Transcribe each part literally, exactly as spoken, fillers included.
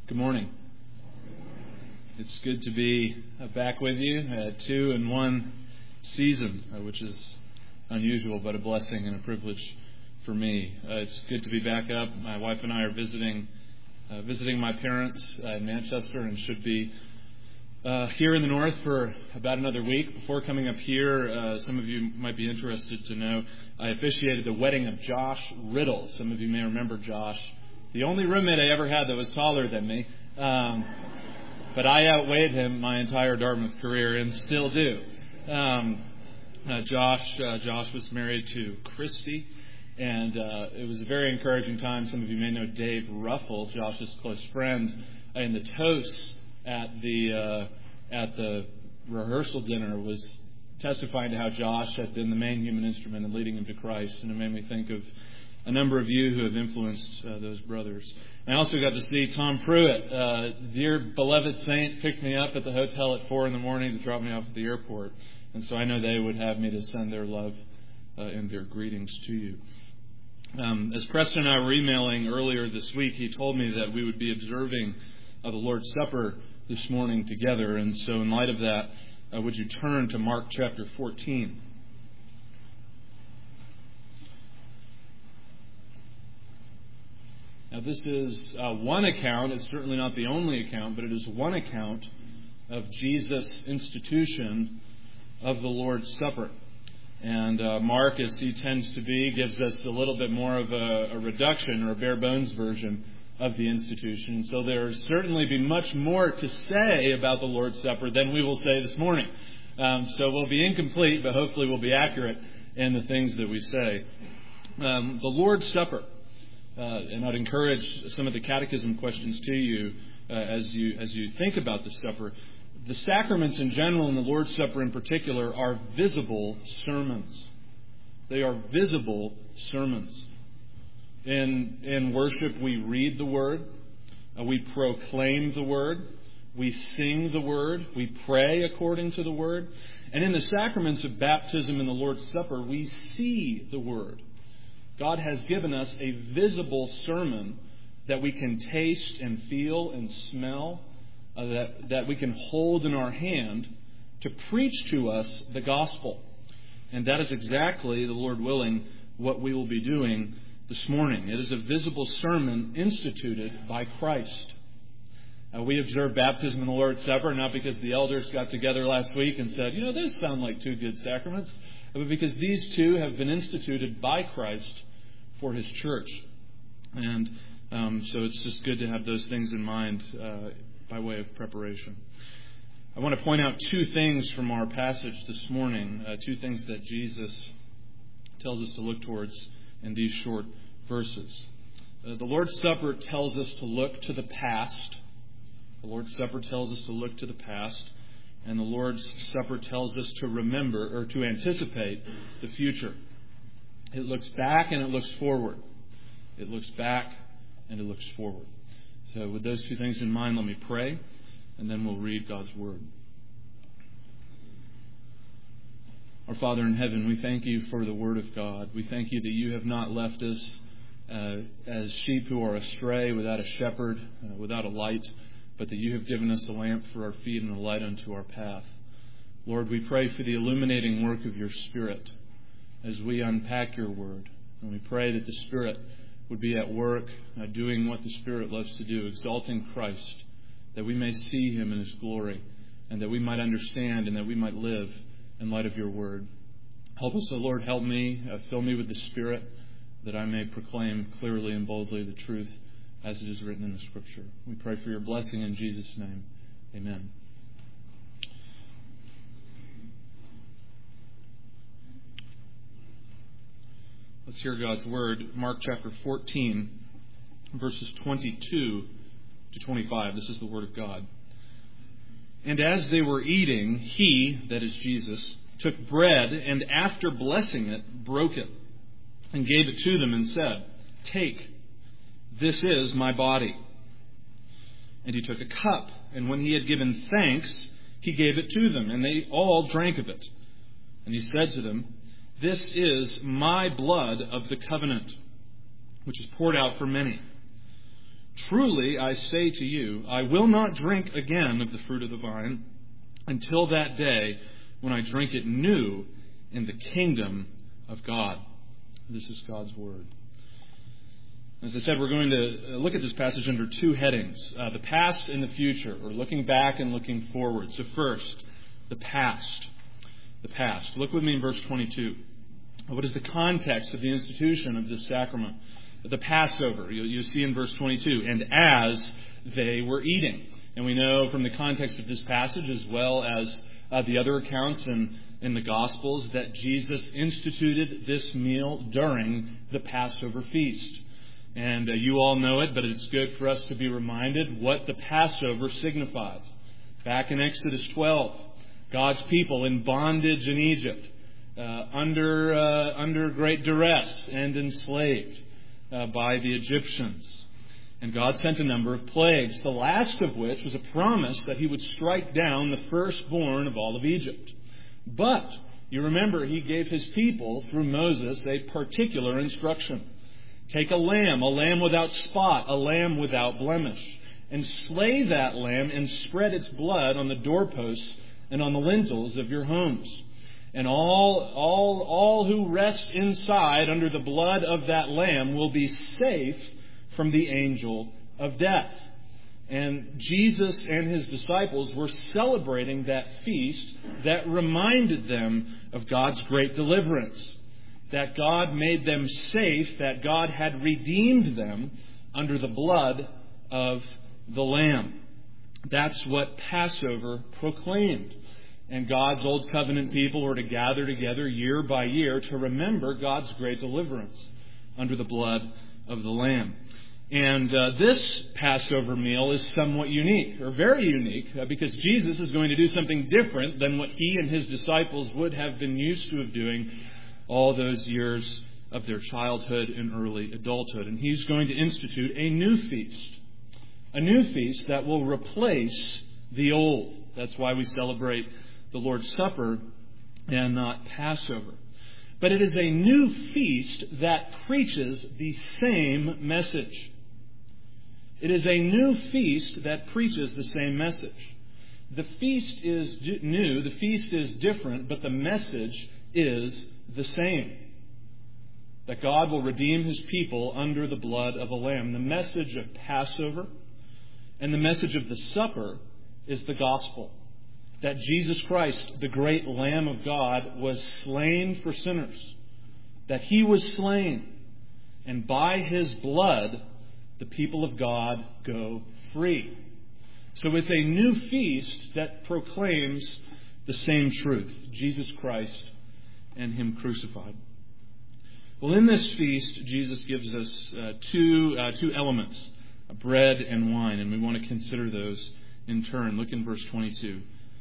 Good morning. It's good to be uh, back with you, uh, two in one season, uh, which is unusual, but a blessing and a privilege for me. Uh, it's good to be back up. My wife and I are visiting uh, visiting my parents uh, in Manchester and should be uh, here in the north for about another week. Before coming up here, uh, some of you might be interested to know, I officiated the wedding of Josh Riddle. Some of you may remember Josh. The only roommate I ever had that was taller than me. Um, but I outweighed him my entire Dartmouth career and still do. Um, uh, Josh uh, Josh was married to Christy, and uh, it was a very encouraging time. Some of you may know Dave Ruffle, Josh's close friend, and the toast at the uh, at the rehearsal dinner was testifying to how Josh had been the main human instrument in leading him to Christ, and it made me think of a number of you who have influenced uh, those brothers. And I also got to see Tom Pruitt, uh, dear beloved saint, picked me up at the hotel at four in the morning to drop me off at the airport. And so I know they would have me to send their love uh, and their greetings to you. Um, as Preston and I were emailing earlier this week, he told me that we would be observing uh, the Lord's Supper this morning together. And so in light of that, uh, would you turn to Mark chapter fourteen? Now, this is uh, one account. It's certainly not the only account, but it is one account of Jesus' institution of the Lord's Supper. And uh, Mark, as he tends to be, gives us a little bit more of a, a reduction or a bare bones version of the institution. And so there will certainly be much more to say about the Lord's Supper than we will say this morning. Um, so we'll be incomplete, but hopefully we'll be accurate in the things that we say. Um, the Lord's Supper. Uh, and I'd encourage some of the catechism questions to you uh, as you as you think about the supper. The sacraments in general and the Lord's Supper in particular are visible sermons. They are visible sermons. In in worship, we read the Word, uh, we proclaim the Word, we sing the Word, we pray according to the Word, and in the sacraments of baptism and the Lord's Supper, we see the Word. God has given us a visible sermon that we can taste and feel and smell, uh, that, that we can hold in our hand to preach to us the gospel. And that is exactly, the Lord willing, what we will be doing this morning. It is a visible sermon instituted by Christ. Uh, we observe baptism and the Lord's Supper not because the elders got together last week and said, you know, those sound like two good sacraments, but because these two have been instituted by Christ for His church. And um, so it's just good to have those things in mind uh, by way of preparation. I want to point out two things from our passage this morning, uh, two things that Jesus tells us to look towards in these short verses. Uh, the Lord's Supper tells us to look to the past. The Lord's Supper tells us to look to the past. And the Lord's Supper tells us to remember or to anticipate the future. It looks back and it looks forward. It looks back and it looks forward. So with those two things in mind, let me pray, and then we'll read God's Word. Our Father in heaven, we thank you for the Word of God. We thank you that you have not left us uh, as sheep who are astray, without a shepherd, uh, without a light, but that you have given us a lamp for our feet and a light unto our path. Lord, we pray for the illuminating work of your Spirit as we unpack your word. And we pray that the Spirit would be at work, uh, doing what the Spirit loves to do, exalting Christ, that we may see him in his glory, and that we might understand and that we might live in light of your word. Help us, O Lord, help me, uh, fill me with the Spirit, that I may proclaim clearly and boldly the truth as it is written in the Scripture. We pray for your blessing in Jesus' name. Amen. Let's hear God's Word. Mark chapter fourteen, verses twenty-two to twenty-five. This is the Word of God. And as they were eating, he, that is Jesus, took bread and after blessing it, broke it and gave it to them and said, "Take, this is my body." And he took a cup, and when he had given thanks, he gave it to them, and they all drank of it. And he said to them, "This is my blood of the covenant, which is poured out for many. Truly, I say to you, I will not drink again of the fruit of the vine until that day when I drink it new in the kingdom of God. This is God's word. As I said, we're going to look at this passage under two headings, uh, the past and the future, or looking back and looking forward. So first, the past. The past. Look with me in verse twenty-two. What is the context of the institution of this sacrament? The Passover. You, you see in verse twenty-two, and as they were eating. And we know from the context of this passage, as well as uh, the other accounts in, in the Gospels, that Jesus instituted this meal during the Passover feast. And uh, you all know it, but it's good for us to be reminded what the Passover signifies. Back in Exodus twelve, God's people in bondage in Egypt, uh, under uh, under great duress and enslaved uh, by the Egyptians. And God sent a number of plagues, the last of which was a promise that He would strike down the firstborn of all of Egypt. But, you remember, He gave His people, through Moses, a particular instruction. Take a lamb, a lamb without spot, a lamb without blemish, and slay that lamb and spread its blood on the doorposts and on the lintels of your homes. And all, all, all who rest inside under the blood of that lamb will be safe from the angel of death. And Jesus and His disciples were celebrating that feast that reminded them of God's great deliverance. That God made them safe, that God had redeemed them under the blood of the Lamb. That's what Passover proclaimed. And God's Old Covenant people were to gather together year by year to remember God's great deliverance under the blood of the Lamb. And uh, this Passover meal is somewhat unique, or very unique, uh, because Jesus is going to do something different than what He and His disciples would have been used to of doing all those years of their childhood and early adulthood. And He's going to institute a new feast. A new feast that will replace the old. That's why we celebrate the Lord's Supper and not Passover. But it is a new feast that preaches the same message. It is a new feast that preaches the same message. The feast is new, the feast is different, but the message is the same. That God will redeem His people under the blood of a lamb. The message of Passover and the message of the supper is the gospel. That Jesus Christ, the great Lamb of God, was slain for sinners. That He was slain. And by His blood, the people of God go free. So it's a new feast that proclaims the same truth. Jesus Christ and Him crucified. Well, in this feast, Jesus gives us uh, two uh, two elements, bread and wine, and we want to consider those in turn. Look in verse twenty-two.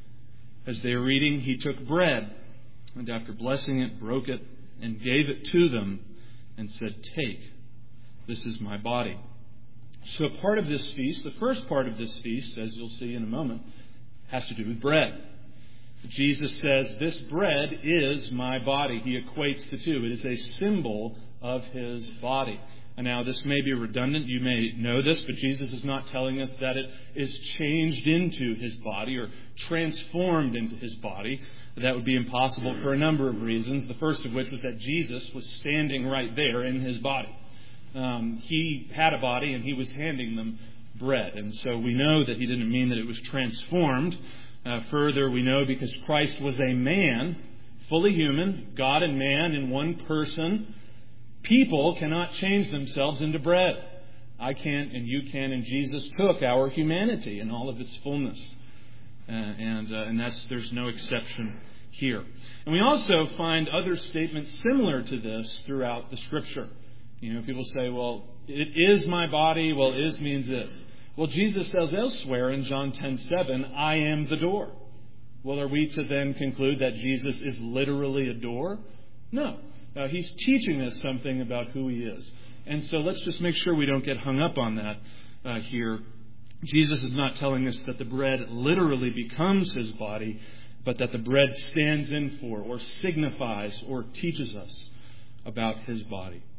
As they were eating, He took bread, and after blessing it, broke it, and gave it to them, and said, "Take, this is my body." So part of this feast, the first part of this feast, as you'll see in a moment, has to do with bread. Jesus says, this bread is my body. He equates the two. It is a symbol of His body. And now this may be redundant. You may know this, but Jesus is not telling us that it is changed into His body or transformed into His body. That would be impossible for a number of reasons. The first of which was that Jesus was standing right there in His body. Um, he had a body and He was handing them bread. And so we know that He didn't mean that it was transformed. Uh, further, we know because Christ was a man, fully human, God and man in one person, people cannot change themselves into bread. I can't and you can, and Jesus took our humanity in all of its fullness. Uh, and uh, and that's there's no exception here. And we also find other statements similar to this throughout the Scripture. You know, people say, well, it is my body. Well, is means this. Well, Jesus says elsewhere in John ten seven, I am the door. Well, are we to then conclude that Jesus is literally a door? No. Uh, he's teaching us something about who He is. And so let's just make sure we don't get hung up on that uh, here. Jesus is not telling us that the bread literally becomes His body, but that the bread stands in for or signifies or teaches us about His body.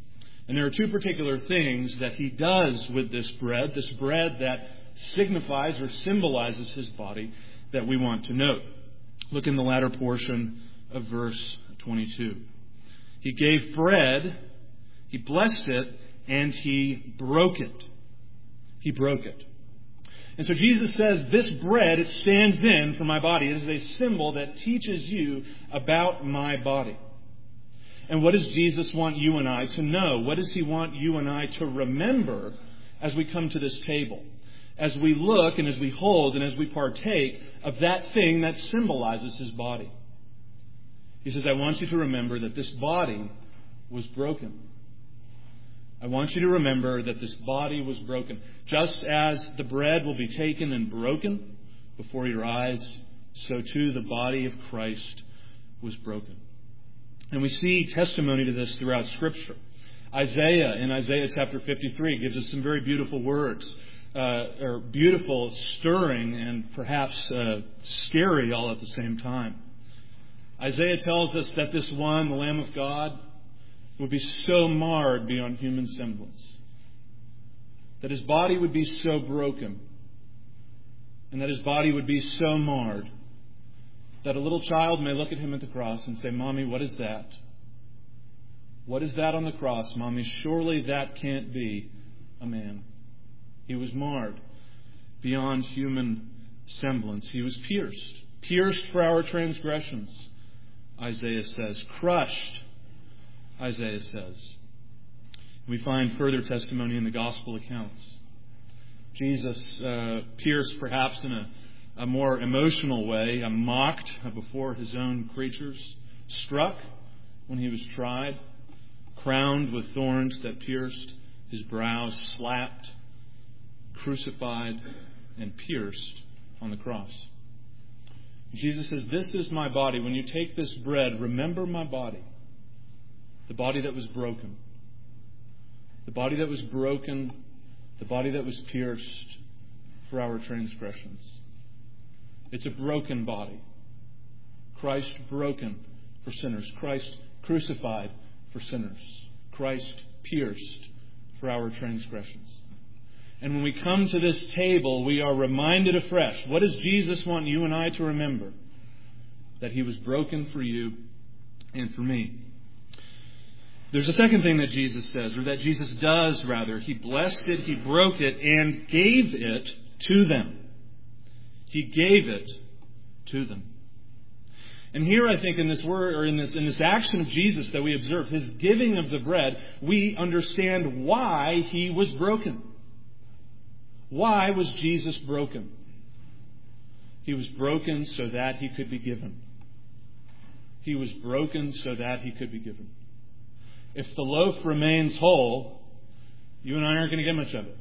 And there are two particular things that he does with this bread, this bread that signifies or symbolizes his body, that we want to note. Look in the latter portion of verse twenty-two. He gave bread, he blessed it, and he broke it. He broke it. And so Jesus says, this bread, it stands in for my body. It is a symbol that teaches you about my body. And what does Jesus want you and I to know? What does he want you and I to remember as we come to this table? As we look and as we hold and as we partake of that thing that symbolizes his body. He says, I want you to remember that this body was broken. I want you to remember that this body was broken. Just as the bread will be taken and broken before your eyes, so too the body of Christ was broken. And we see testimony to this throughout Scripture. Isaiah, in Isaiah chapter fifty-three, gives us some very beautiful words, uh, or beautiful, stirring, and perhaps uh, scary all at the same time. Isaiah tells us that this one, the Lamb of God, would be so marred beyond human semblance, that his body would be so broken, and that his body would be so marred, that a little child may look at him at the cross and say, Mommy, what is that? What is that on the cross, Mommy? Surely that can't be a man. He was marred beyond human semblance. He was pierced. Pierced for our transgressions, Isaiah says. Crushed, Isaiah says. We find further testimony in the gospel accounts. Jesus uh, pierced perhaps in a, a more emotional way, uh, mocked before his own creatures, struck when he was tried, crowned with thorns that pierced his brow, slapped, crucified, and pierced on the cross. Jesus says, this is my body. When you take this bread, remember my body. The body that was broken. The body that was broken. The body that was pierced for our transgressions. It's a broken body. Christ broken for sinners. Christ crucified for sinners. Christ pierced for our transgressions. And when we come to this table, we are reminded afresh. What does Jesus want you and I to remember? That he was broken for you and for me. There's a second thing that Jesus says, or that Jesus does rather. He blessed it, he broke it, and gave it to them. He gave it to them. And here I think in this word, or in this in this action of Jesus that we observe, his giving of the bread, we understand why he was broken. Why was Jesus broken? He was broken so that he could be given. He was broken so that he could be given. If the loaf remains whole, you and I aren't going to get much of it.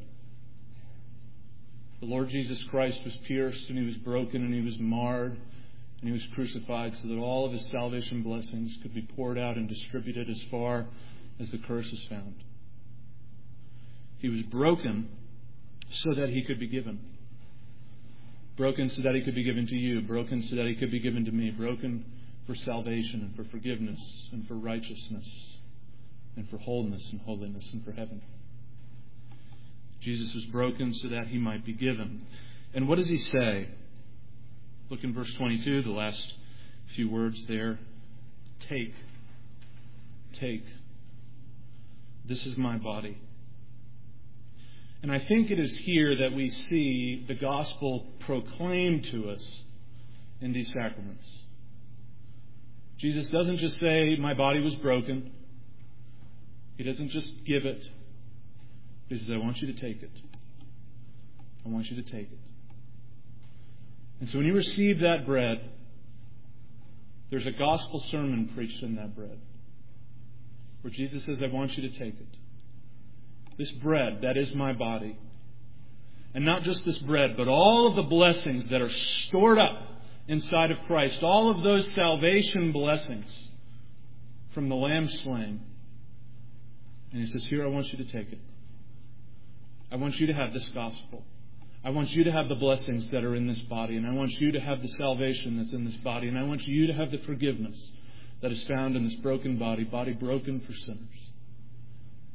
The Lord Jesus Christ was pierced and he was broken and he was marred and he was crucified so that all of his salvation blessings could be poured out and distributed as far as the curse is found. He was broken so that he could be given. Broken so that he could be given to you. Broken so that he could be given to me. Broken for salvation and for forgiveness and for righteousness and for wholeness and holiness and for heaven. Jesus was broken so that he might be given. And what does he say? Look in verse twenty-two, the last few words there. Take. Take. This is my body. And I think it is here that we see the gospel proclaimed to us in these sacraments. Jesus doesn't just say, my body was broken. He doesn't just give it. He says, I want you to take it. I want you to take it. And so when you receive that bread, there's a gospel sermon preached in that bread, where Jesus says, I want you to take it. This bread, that is my body. And not just this bread, but all of the blessings that are stored up inside of Christ. All of those salvation blessings from the Lamb slain. And he says, here, I want you to take it. I want you to have this gospel. I want you to have the blessings that are in this body. And I want you to have the salvation that's in this body. And I want you to have the forgiveness that is found in this broken body, body broken for sinners.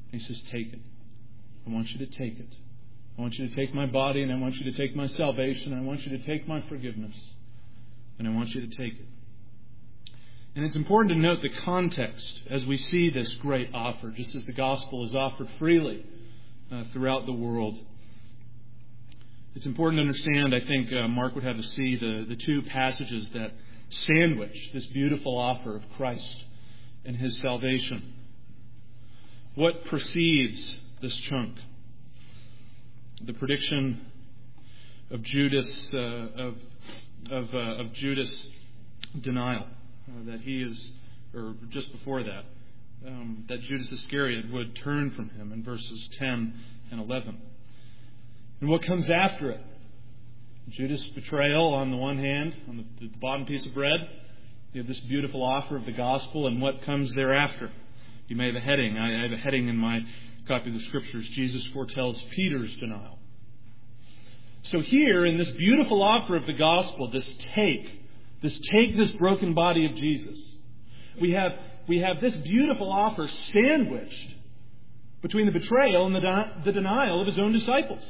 And he says, take it. I want you to take it. I want you to take my body, and I want you to take my salvation. I want you to take my forgiveness. And I want you to take it. And it's important to note the context as we see this great offer, just as the gospel is offered freely uh, throughout the world. It's important to understand, I think uh, Mark would have us see the, the two passages that sandwich this beautiful offer of Christ and His salvation. What precedes this chunk? The prediction of Judas, uh, of of, uh, of Judas' denial, uh, that he is, or just before that, um, that Judas Iscariot would turn from him in verses ten and eleven. And what comes after it? Judas' betrayal on the one hand, on the, the bottom piece of bread. You have this beautiful offer of the gospel, and what comes thereafter? You may have a heading. I have a heading in my copy of the Scriptures. Jesus foretells Peter's denial. So here, in this beautiful offer of the gospel, this take, this take this broken body of Jesus, we have, we have this beautiful offer sandwiched between the betrayal and the, the denial of His own disciples.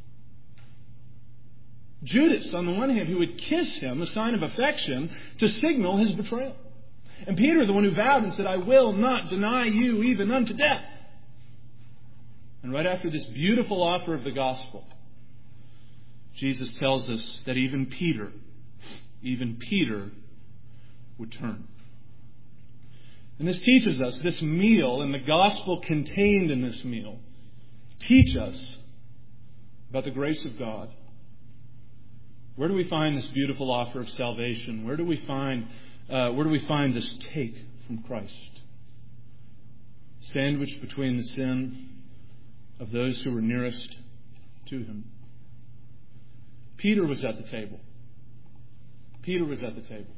Judas, on the one hand, who would kiss Him, a sign of affection, to signal his betrayal. And Peter, the one who vowed and said, I will not deny you even unto death. And right after this beautiful offer of the gospel, Jesus tells us that even Peter, even Peter would turn. And this teaches us, this meal and the gospel contained in this meal, teach us about the grace of God. Where do we find this beautiful offer of salvation? Where do we find uh, where do we find this take from Christ? Sandwiched between the sin of those who were nearest to Him. Peter was at the table. Peter was at the table.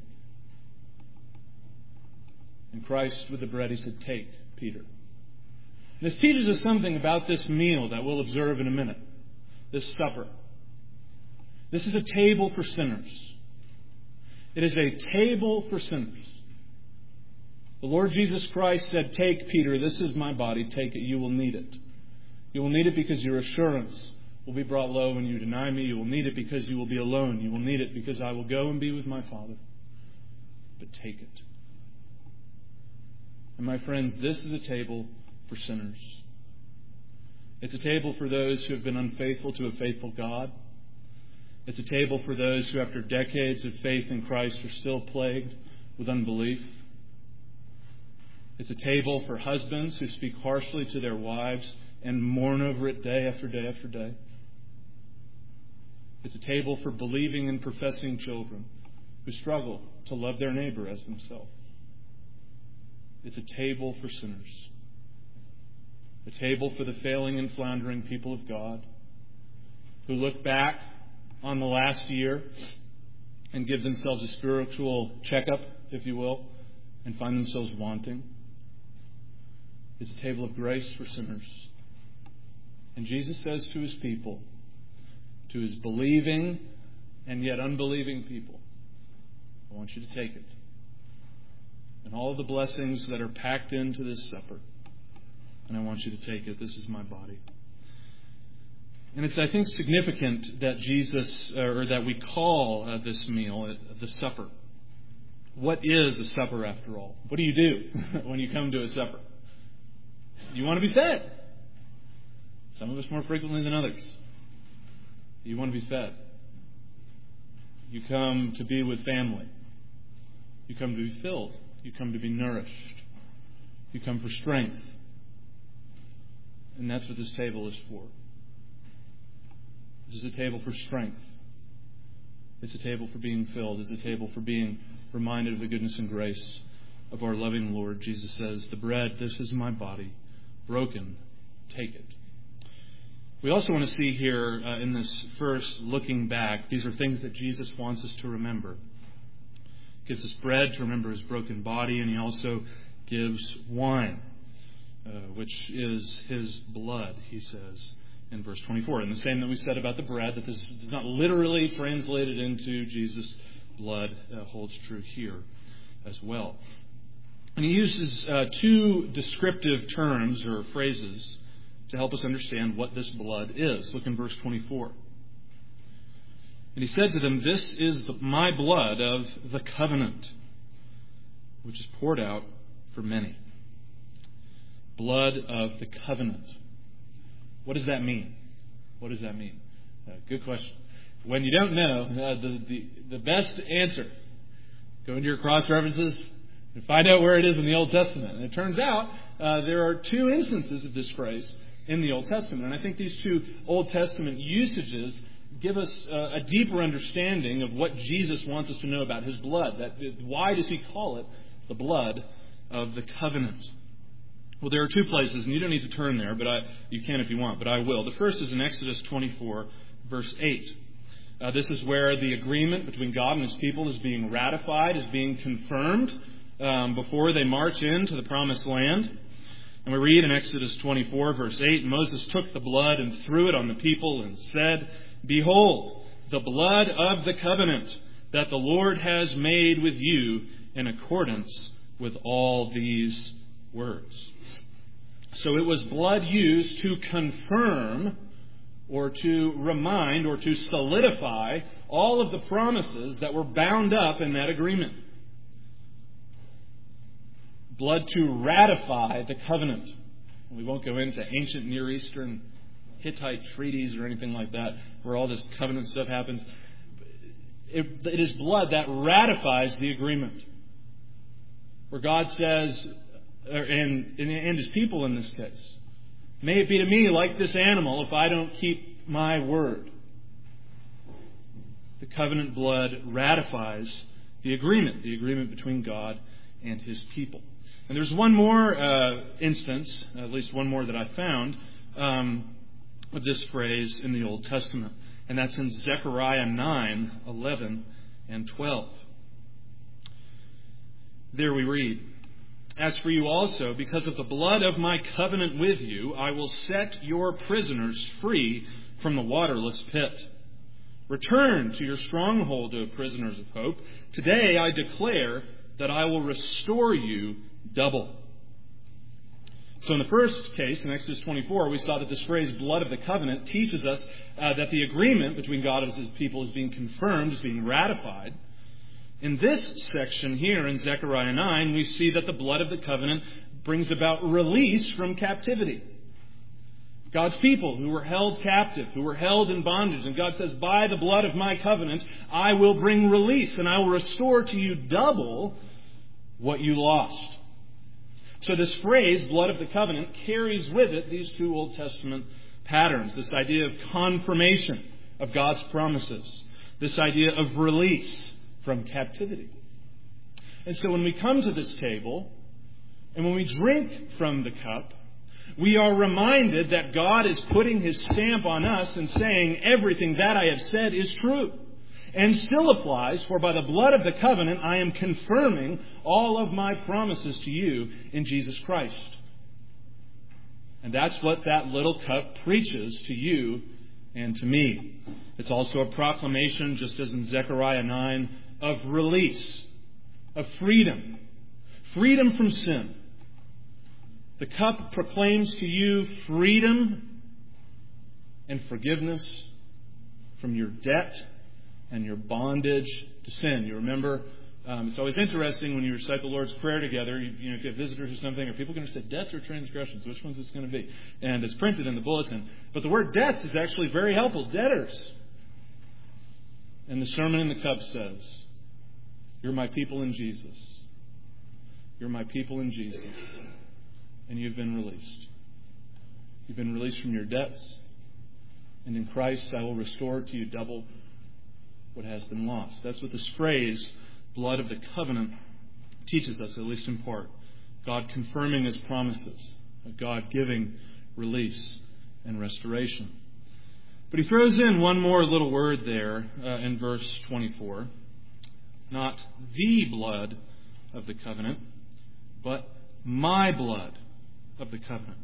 And Christ, with the bread, He said, take, Peter. This teaches us something about this meal that we'll observe in a minute. This supper. This is a table for sinners. It is a table for sinners. The Lord Jesus Christ said, take, Peter, this is my body. Take it. You will need it. You will need it because your assurance will be brought low when you deny me. You will need it because you will be alone. You will need it because I will go and be with my Father. But take it. And my friends, this is a table for sinners. It's a table for those who have been unfaithful to a faithful God. It's a table for those who, after decades of faith in Christ, are still plagued with unbelief. It's a table for husbands who speak harshly to their wives and mourn over it day after day after day. It's a table for believing and professing children who struggle to love their neighbor as themselves. It's a table for sinners. A table for the failing and floundering people of God who look back on the last year and give themselves a spiritual checkup, if you will, and find themselves wanting. It's a table of grace for sinners. And Jesus says to His people, to His believing and yet unbelieving people, I want you to take it. And all of the blessings that are packed into this supper. And I want you to take it. This is my body. And it's, I think, significant that Jesus, or that we call uh, this meal uh, the supper. What is a supper, after all? What do you do when you come to a supper? You want to be fed. Some of us more frequently than others. You want to be fed. You come to be with family. You come to be filled. You come to be nourished. You come for strength. And that's what this table is for. This is a table for strength. It's a table for being filled. It's a table for being reminded of the goodness and grace of our loving Lord. Jesus says, the bread, this is my body, broken, take it. We also want to see here uh, in this first looking back, these are things that Jesus wants us to remember. He gives us bread to remember His broken body, and He also gives wine, uh, which is His blood, He says in verse twenty-four. And the same that we said about the bread, that this is not literally translated into Jesus' blood, uh, holds true here as well. And he uses uh, two descriptive terms or phrases to help us understand what this blood is. Look in verse twenty-four. And he said to them, "This is the, my blood of the covenant, which is poured out for many." Blood of the covenant. What does that mean? What does that mean? Uh, good question. When you don't know, uh, the, the, the best answer, go into your cross-references and find out where it is in the Old Testament. And it turns out uh, there are two instances of this phrase in the Old Testament. And I think these two Old Testament usages give us uh, a deeper understanding of what Jesus wants us to know about his blood. That why does he call it the blood of the covenant? Well, there are two places, and you don't need to turn there, but I, you can if you want, but I will. The first is in Exodus twenty-four, verse eight. Uh, this is where the agreement between God and his people is being ratified, is being confirmed um, before they march into the promised land. And we read in Exodus twenty-four, verse eight, "Moses took the blood and threw it on the people and said, 'Behold, the blood of the covenant that the Lord has made with you in accordance with all these words.'" So it was blood used to confirm or to remind or to solidify all of the promises that were bound up in that agreement. Blood to ratify the covenant. We won't go into ancient Near Eastern Hittite treaties or anything like that, where all this covenant stuff happens. It, it is blood that ratifies the agreement. Where God says, and, and his people in this case, "May it be to me like this animal if I don't keep my word." The covenant blood ratifies the agreement, the agreement between God and his people. And there's one more uh, instance, at least one more that I found, um, of this phrase in the Old Testament. And that's in Zechariah nine, eleven, and twelve. There we read, "As for you also, because of the blood of my covenant with you, I will set your prisoners free from the waterless pit. Return to your stronghold, O prisoners of hope. Today I declare that I will restore you double." So in the first case, in Exodus twenty-four, we saw that this phrase, blood of the covenant, teaches us uh, that the agreement between God and his people is being confirmed, is being ratified. In this section here in Zechariah nine, we see that the blood of the covenant brings about release from captivity. God's people who were held captive, who were held in bondage. And God says, "By the blood of my covenant, I will bring release, and I will restore to you double what you lost." So this phrase, blood of the covenant, carries with it these two Old Testament patterns. This idea of confirmation of God's promises. This idea of release from captivity. And so when we come to this table, and when we drink from the cup, we are reminded that God is putting his stamp on us and saying, everything that I have said is true. And still applies, for by the blood of the covenant, I am confirming all of my promises to you in Jesus Christ. And that's what that little cup preaches to you and to me. It's also a proclamation, just as in Zechariah nine, of release, of freedom, freedom from sin. The cup proclaims to you freedom and forgiveness from your debt and your bondage to sin. You remember, um, it's always interesting when you recite the Lord's Prayer together, you, you know, if you have visitors or something, are people going to say debts or transgressions? Which one's this going to be? And it's printed in the bulletin. But the word debts is actually very helpful. Debtors. And the Sermon in the Cup says, "You're my people in Jesus. You're my people in Jesus. And you've been released. You've been released from your debts. And in Christ I will restore to you double what has been lost." That's what this phrase, blood of the covenant, teaches us, at least in part. God confirming his promises. God giving release and restoration. But he throws in one more little word there uh, in verse twenty-four. Not the blood of the covenant, but my blood of the covenant.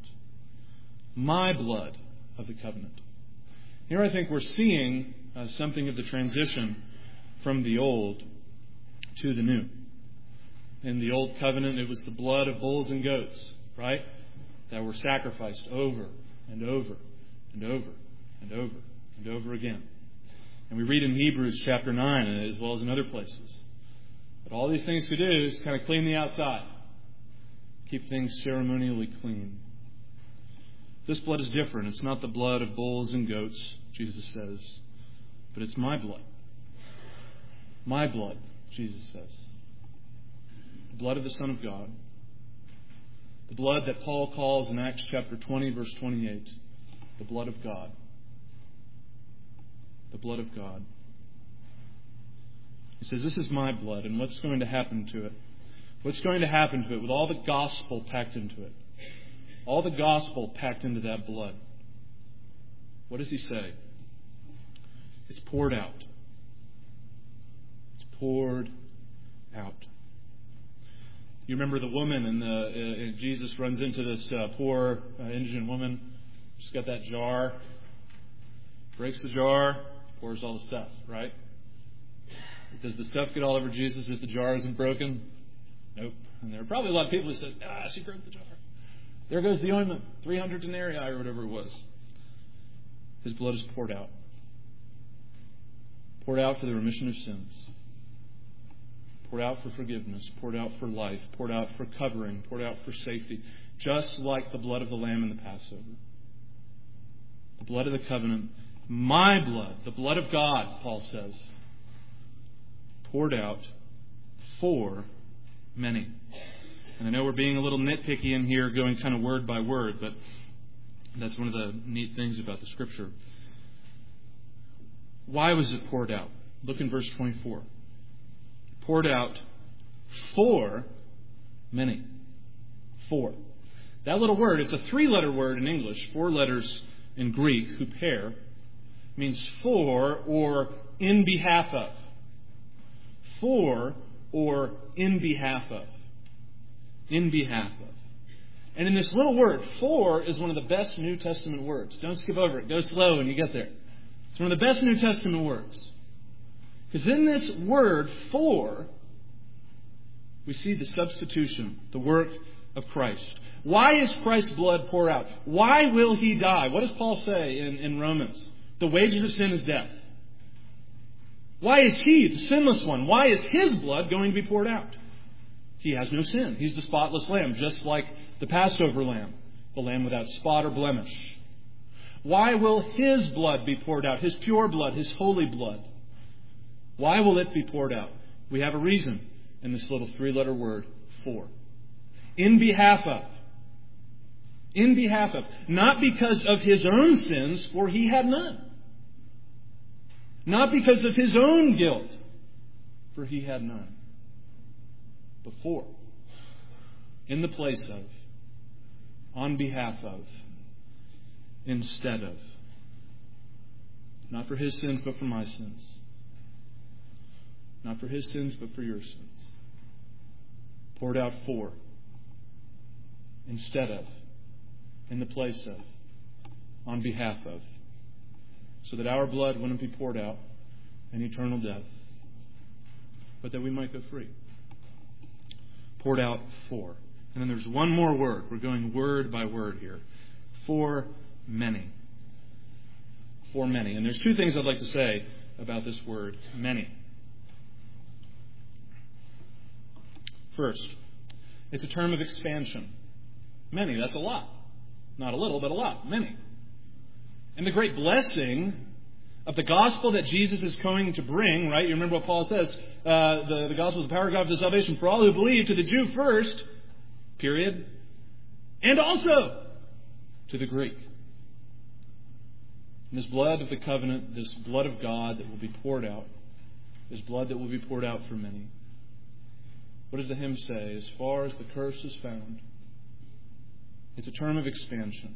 My blood of the covenant. Here I think we're seeing uh, something of the transition from the old to the new. In the Old Covenant, it was the blood of bulls and goats, right? That were sacrificed over and over and over and over and over again. And we read in Hebrews chapter nine, as well as in other places, that all these things could do is kind of clean the outside. Keep things ceremonially clean. This blood is different. It's not the blood of bulls and goats, Jesus says, but it's my blood. My blood, Jesus says. The blood of the Son of God. The blood that Paul calls in Acts chapter twenty, verse twenty-eight, the blood of God. The blood of God. He says, this is my blood, and what's going to happen to it? What's going to happen to it with all the gospel packed into it? All the gospel packed into that blood. What does he say? It's poured out. It's poured out. You remember the woman, and, the, uh, Jesus runs into this uh, poor uh, indigent woman. She's got that jar. Breaks the jar, pours all the stuff, right? Does the stuff get all over Jesus if the jar isn't broken? Nope. And there are probably a lot of people who said, ah, she broke the jar. There goes the ointment, three hundred denarii or whatever it was. His blood is poured out. Poured out for the remission of sins. Poured out for forgiveness. Poured out for life. Poured out for covering. Poured out for safety. Just like the blood of the Lamb in the Passover. The blood of the covenant. My blood, the blood of God, Paul says, poured out for many. And I know we're being a little nitpicky in here, going kind of word by word, but that's one of the neat things about the Scripture. Why was it poured out? Look in verse twenty-four. Poured out for many. For. That little word, it's a three-letter word in English, four letters in Greek, huper, means for or in behalf of. For or in behalf of. In behalf of. And in this little word, for is one of the best New Testament words. Don't skip over it. Go slow when you get there. It's one of the best New Testament words. Because in this word, for, we see the substitution, the work of Christ. Why is Christ's blood poured out? Why will He die? What does Paul say in, in Romans? The wages of sin is death. Why is He, the sinless one, why is His blood going to be poured out? He has no sin. He's the spotless lamb, just like the Passover lamb, the lamb without spot or blemish. Why will His blood be poured out? His pure blood, His holy blood. Why will it be poured out? We have a reason in this little three-letter word, for. In behalf of. In behalf of. Not because of His own sins, for He had none. Not because of His own guilt, for He had none. But for. In the place of. On behalf of. Instead of. Not for His sins, but for my sins. Not for His sins, but for your sins. Poured out for. Instead of. In the place of. On behalf of. So that our blood wouldn't be poured out in eternal death, but that we might go free. Poured out for. And then there's one more word. We're going word by word here. For many. For many. And there's two things I'd like to say about this word, many. First, it's a term of expansion. Many, that's a lot. Not a little, but a lot. Many. And the great blessing of the gospel that Jesus is going to bring, right? You remember what Paul says, uh, the, the gospel is the power of God for the salvation for all who believe, to the Jew first, period, and also to the Greek. And this blood of the covenant, this blood of God that will be poured out, this blood that will be poured out for many. What does the hymn say? As far as the curse is found. It's a term of expansion.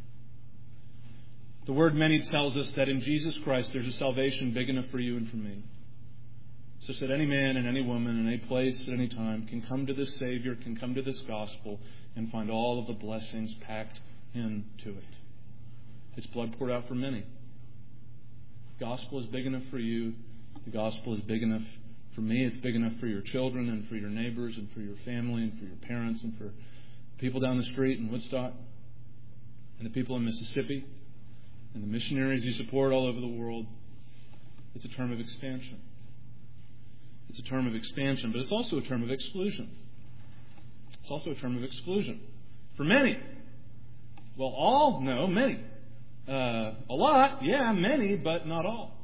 The word many tells us that in Jesus Christ there's a salvation big enough for you and for me. Such that any man and any woman in any place at any time can come to this Savior, can come to this gospel and find all of the blessings packed into it. It's blood poured out for many. The gospel is big enough for you. The gospel is big enough For me, it's big enough for your children and for your neighbors and for your family and for your parents and for people down the street in Woodstock and the people in Mississippi and the missionaries you support all over the world. It's a term of expansion. It's a term of expansion, but it's also a term of exclusion. It's also a term of exclusion. For many. Well, all? No, many. Uh, a lot, yeah, many, but not all.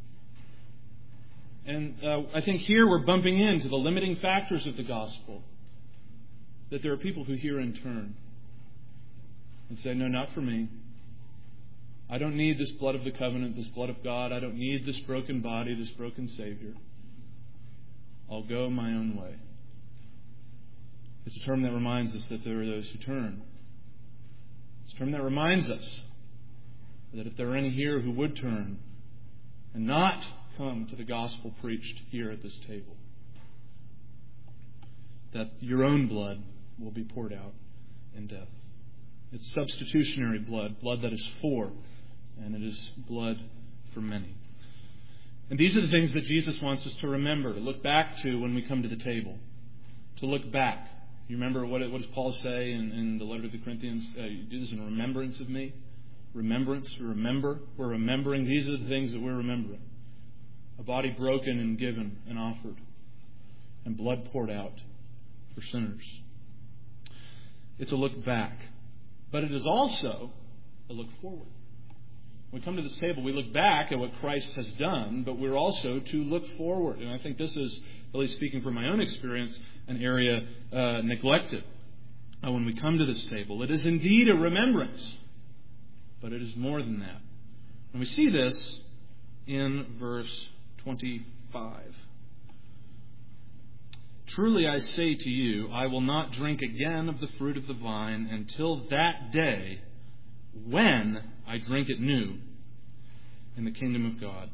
And uh, I think here we're bumping into the limiting factors of the gospel. That there are people who hear and turn and say, no, not for me. I don't need this blood of the covenant, this blood of God. I don't need this broken body, this broken Savior. I'll go my own way. It's a term that reminds us that there are those who turn. It's a term that reminds us that if there are any here who would turn and not come to the gospel preached here at this table, that your own blood will be poured out in death. It's substitutionary blood, blood that is for, and it is blood for many. And these are the things that Jesus wants us to remember, to look back to when we come to the table. To look back. You remember what, what does Paul say in, in the letter to the Corinthians? Uh, you do this in remembrance of me. Remembrance, remember. We're remembering. These are the things that we're remembering. A body broken and given and offered, and blood poured out for sinners. It's a look back. But it is also a look forward. When we come to this table, we look back at what Christ has done, but we're also to look forward. And I think this is, at least speaking from my own experience, an area uh, neglected uh, when we come to this table. It is indeed a remembrance, but it is more than that. And we see this in verse twenty-five. Truly I say to you, I will not drink again of the fruit of the vine until that day when I drink it new in the kingdom of God.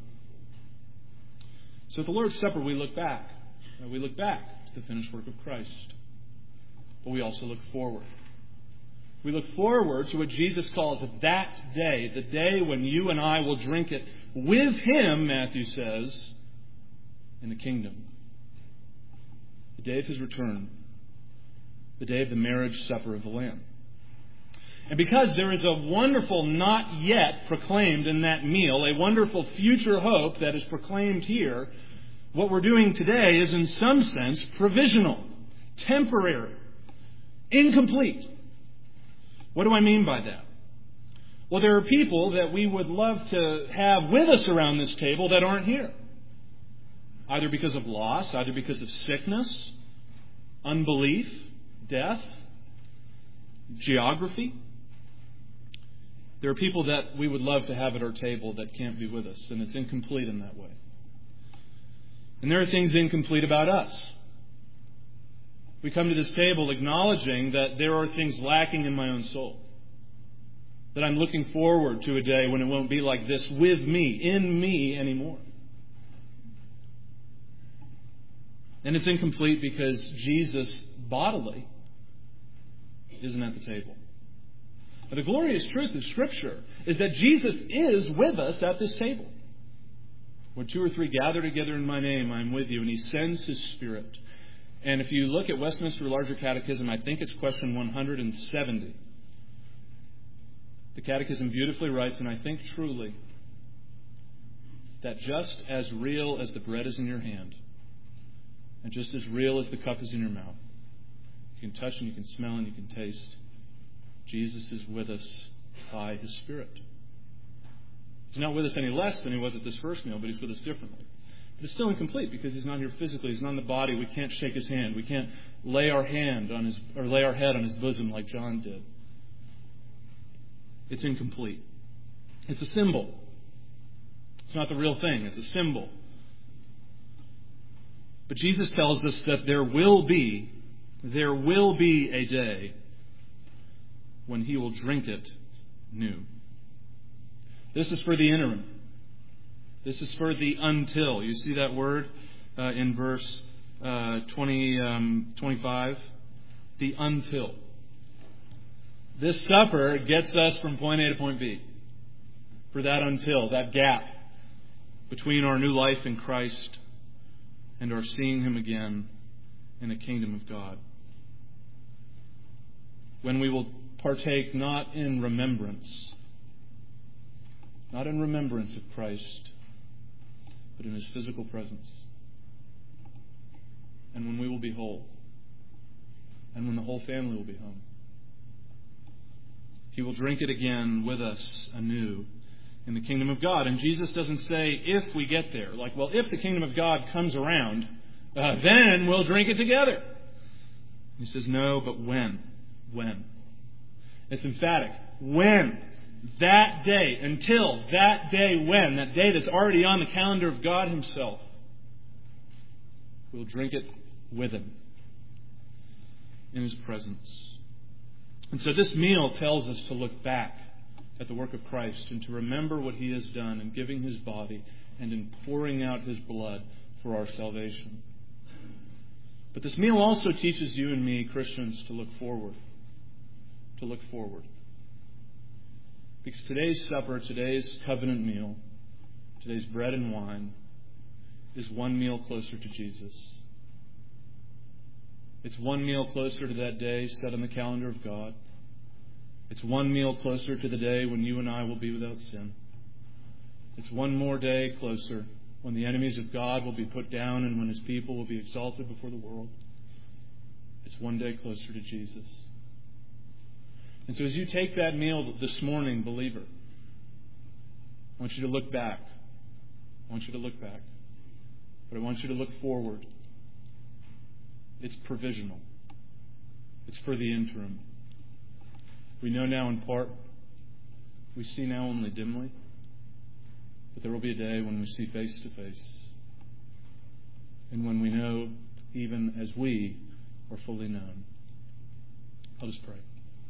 So at the Lord's Supper we look back. We look back to the finished work of Christ. But we also look forward. We look forward to what Jesus calls that day, the day when you and I will drink it with Him, Matthew says, in the kingdom. The day of His return. The day of the marriage supper of the Lamb. And because there is a wonderful not yet proclaimed in that meal, a wonderful future hope that is proclaimed here, what we're doing today is in some sense provisional, temporary, incomplete. What do I mean by that? Well, there are people that we would love to have with us around this table that aren't here. Either because of loss, either because of sickness, unbelief, death, geography. There are people that we would love to have at our table that can't be with us, and it's incomplete in that way. And there are things incomplete about us. We come to this table acknowledging that there are things lacking in my own soul. That I'm looking forward to a day when it won't be like this with me, in me anymore. And it's incomplete because Jesus bodily isn't at the table. Now, the glorious truth of Scripture is that Jesus is with us at this table. Where two or three gather together in my name, I'm with you. And He sends His Spirit. And if you look at Westminster Larger Catechism, I think it's question one hundred seventy. The Catechism beautifully writes, and I think truly, that just as real as the bread is in your hand, and just as real as the cup is in your mouth, you can touch and you can smell and you can taste, Jesus is with us by His Spirit. He's not with us any less than He was at this first meal, but He's with us differently. But it's still incomplete because He's not here physically. He's not in the body. We can't shake His hand. We can't lay our hand on His, or lay our head on His bosom like John did. It's incomplete. It's a symbol. It's not the real thing. It's a symbol. But Jesus tells us that there will be, there will be a day when He will drink it new. This is for the interim. This is for the until. You see that word uh, in verse uh, twenty, um, twenty-five? The until. This supper gets us from point A to point B. For that until, that gap between our new life in Christ and are seeing Him again in the kingdom of God. When we will partake not in remembrance, not in remembrance of Christ, but in His physical presence. And when we will be whole, and when the whole family will be home. He will drink it again with us anew in the kingdom of God. And Jesus doesn't say if we get there. Like, well, if the kingdom of God comes around, uh, then we'll drink it together. He says, no, but when? When? It's emphatic. When? That day. Until that day when? That day that's already on the calendar of God Himself. We'll drink it with Him in His presence. And so this meal tells us to look back at the work of Christ and to remember what He has done in giving His body and in pouring out His blood for our salvation. But this meal also teaches you and me, Christians, to look forward. To look forward. Because today's supper, today's covenant meal, today's bread and wine is one meal closer to Jesus. It's one meal closer to that day set on the calendar of God. It's one meal closer to the day when you and I will be without sin. It's one more day closer when the enemies of God will be put down and when His people will be exalted before the world. It's one day closer to Jesus. And so as you take that meal this morning, believer, I want you to look back. I want you to look back. But I want you to look forward. It's provisional. It's for the interim. We know now in part. We see now only dimly. But there will be a day when we see face to face. And when we know even as we are fully known. I'll just pray.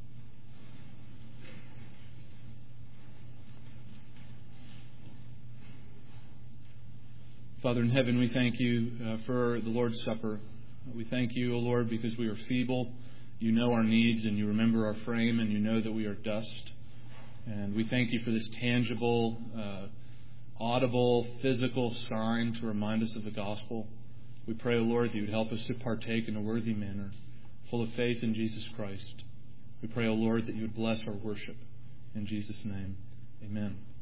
Father in heaven, we thank You uh, for the Lord's Supper. We thank You, O Lord, because we are feeble. You know our needs and You remember our frame and You know that we are dust. And we thank You for this tangible, uh, audible, physical sign to remind us of the gospel. We pray, O Lord, that You would help us to partake in a worthy manner, full of faith in Jesus Christ. We pray, O Lord, that You would bless our worship. In Jesus' name, amen.